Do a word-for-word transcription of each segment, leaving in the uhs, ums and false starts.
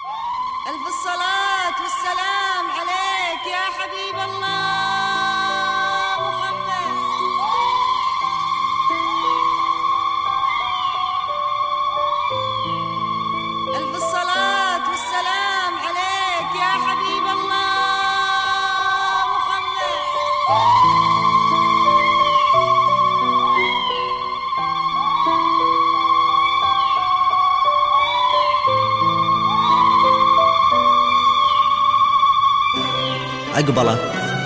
ألف الصلاة والسلام عليك يا حبيب الله محمد. ألف الصلاة والسلام عليك يا حبيب الله محمد. أقبلت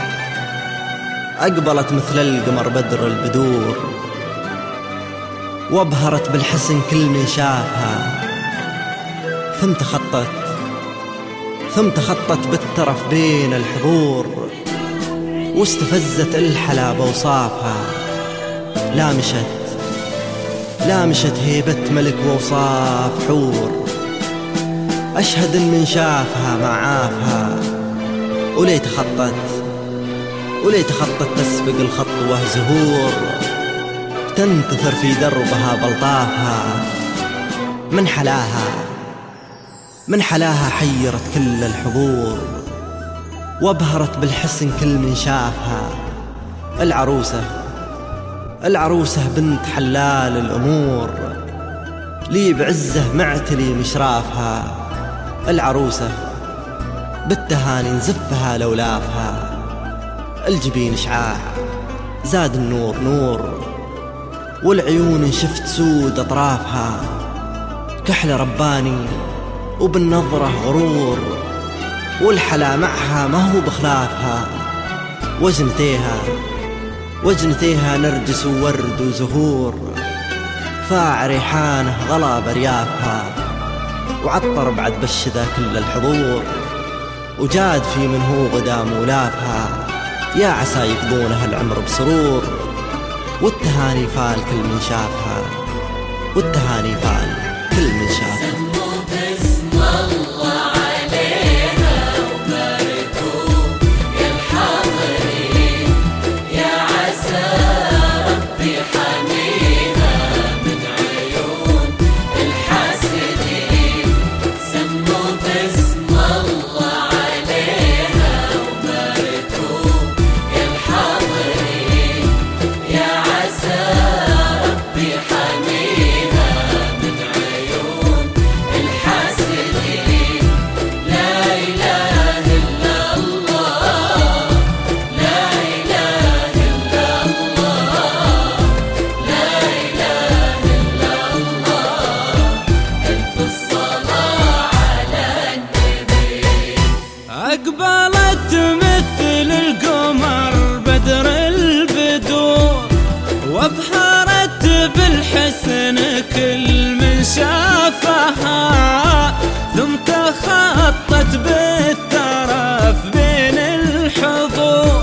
أقبلت مثل القمر بدر البدور، وابهرت بالحسن كل من شافها، ثم تخطت ثم تخطت بالترف بين الحضور، واستفزت الحلا بوصافها، لامشت لامشت هيبة ملك ووصاف حور، أشهد إن من شافها ما عافها، وليت خطت وليت خطت تسبق الخطوة زهور، تنتثر في دربها بلطافها، من حلاها من حلاها حيرت كل الحضور، وابهرت بالحسن كل من شافها. العروسة العروسة بنت حلال الأمور، لي بعزه معتلي مشرافها. العروسة بالتهاني نزفها لولافها، الجبين شعاع زاد النور نور، والعيون شفت سود أطرافها، كحل رباني وبالنظرة غرور، والحلا معها ما هو بخلافها. وجنتيها وجنتيها نرجس وورد وزهور، فاع ريحانه غلا بريافها، وعطر بعد بشذا كل الحضور، وجاد في من هو غدا مولافها. يا عسى يقضونها العمر بسرور، والتهاني فال كل من شافها، والتهاني فال كل من شافها. سموا باسم الله عليها وباركوا يا الحاضرين، يا عسى ربي حميها من عيون الحاسدين. سموا باسم الله عليها وباركوا يا الحاضرين، يا عسى ربي حميها من عيون الحاسدين. لا إله إلا الله، لا إله إلا الله، لا إله إلا الله. ألف الصلاة على النبي. أقبلت مثل القمر بدر البدور، وابهرت بالحسن كل من شافها، ثم تخطت بالترف بين الحضور،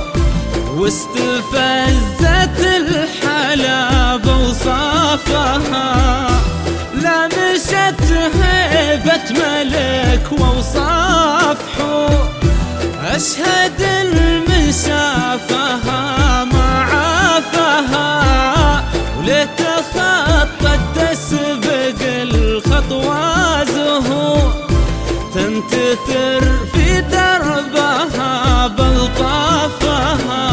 واستفزت الحلا بوصافها، لامشت هيبة ملك ووصاف حور، أشهد إن من شافها ما عافها، وليت خطت تسبق الخطوة زهور، تنتثر في دربها بلطافها.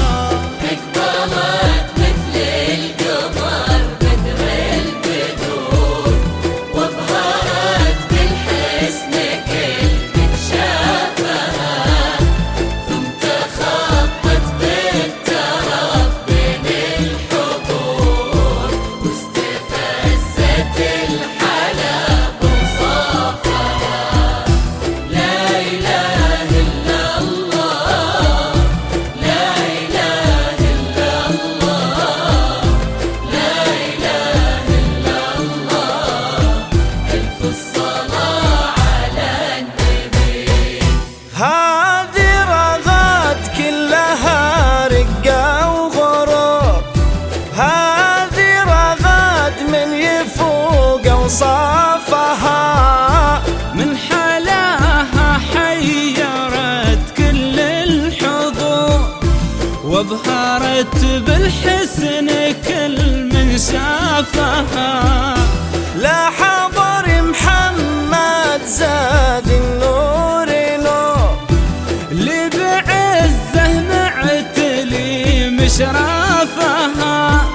أقبلت مثل القمر بدر البدور، وابهرت بالحسن كل من شافها، ثم تخطت بالترف بين الحضور، واستفزت الحلا بوصافها. لا إله إلا الله، لا إله إلا الله، لا إله إلا الله. ألف الصلاة على النبي. هذه رغات كلها رقة وغرور، هذه رغات من يفوق أوصافها، من حلاها حيرت كل الحضور، وابهرت بالحسن كل من شافها. لا حضر محمد زاد أشرافها.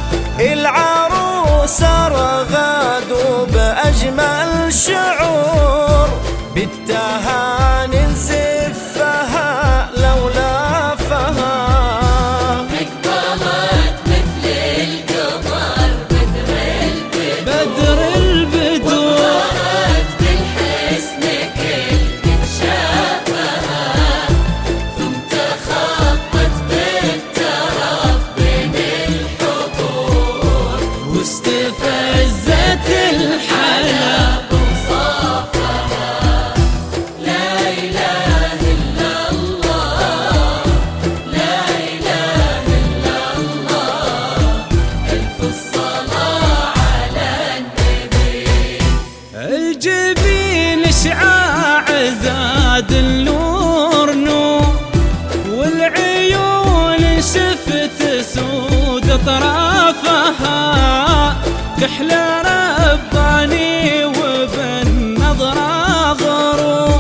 العروسة رغد وبأجمل شعور، بالتهاني نزفها لولا فها. اقبلت مثل القمر بدر البدور، بدر البدور وظهرت بالحسن كل من شافها، ثم تخطت بالترف بين الحضور، واستفزت الحلا وصافها. لا إله إلا الله، لا إله إلا الله، ألف الصلاة على النبي. الجبين شعاع زاد النور نور، والعيون شفت سود اطرافها. كحل رباني وبالنظرة غرور،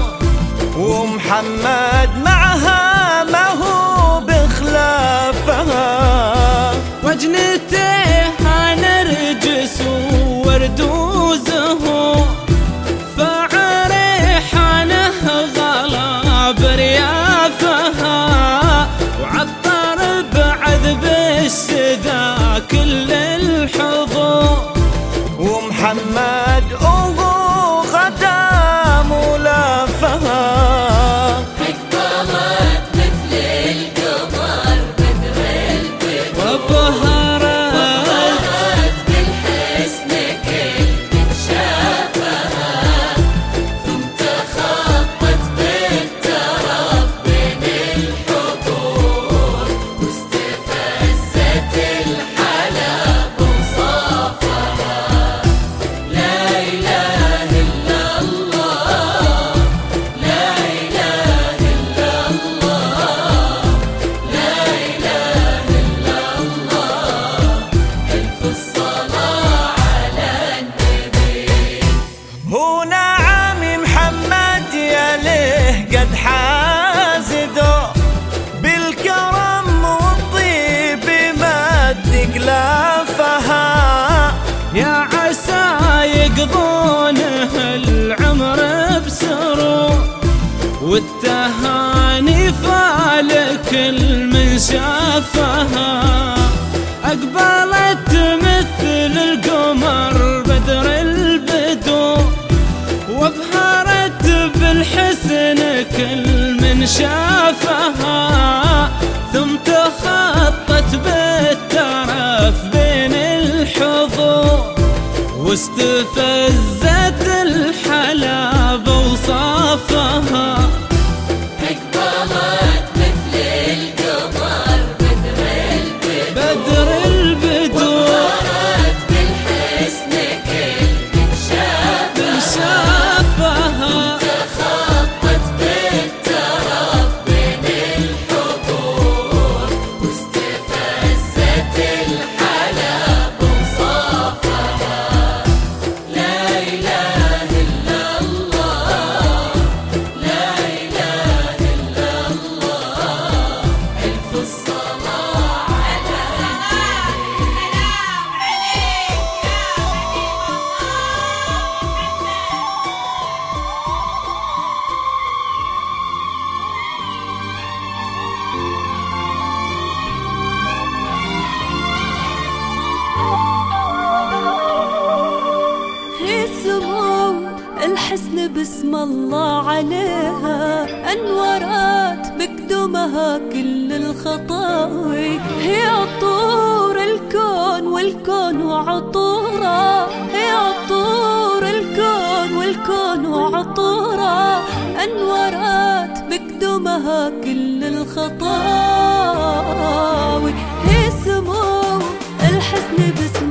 ومحمد معها ما هو بخلافها. وجنتها نرجس وورد وزهور، فعريحانه غلا بريافها. وعطر بعذب الشذا كل الحضور، ومحمد أبو خدام ولافها. اقبلت مثل القمر بدر البدور، وبهرت وظهرت بالحسن كل من شافها، ثم تخطت بالترف بين الحضور، واستفزت الحلا وصافها. لا إله إلا الله، لا إله إلا الله، لا إله إلا الله، ألف الصلاة على النبي. هو نعم محمد يليه قد حازده، بالكرم والطيب مد قلافها. يا عسى يقضونه العمر بسرور، والتهاني فالك من شافها. أقبلت مثل القمر بدر البدور، وابهرت بالحسن كل من شافها. ثم تخطت بالترف بين الحضور، واستفزت الحلا بوصافها. اقبلت مثل القمر بدر البدور، بدر البدور وظهرت بالحسن كل من شافها، شافها. تخطت بالترف بين الحضور، واستفزت الحلا وصافها. لا إله إلا الله، لا إله إلا الله، ألف الصلاة على النبي. سلام عليك يا حبيب هي سمو الحسن بسم الله عليها، أنورات بقدمها كل الخطاوي. هي عطور الكون والكون وعطورة، هي عطور الكون والكون وعطورة. أنورات بقدمها كل الخطاوي. هي سمو الحسن بسم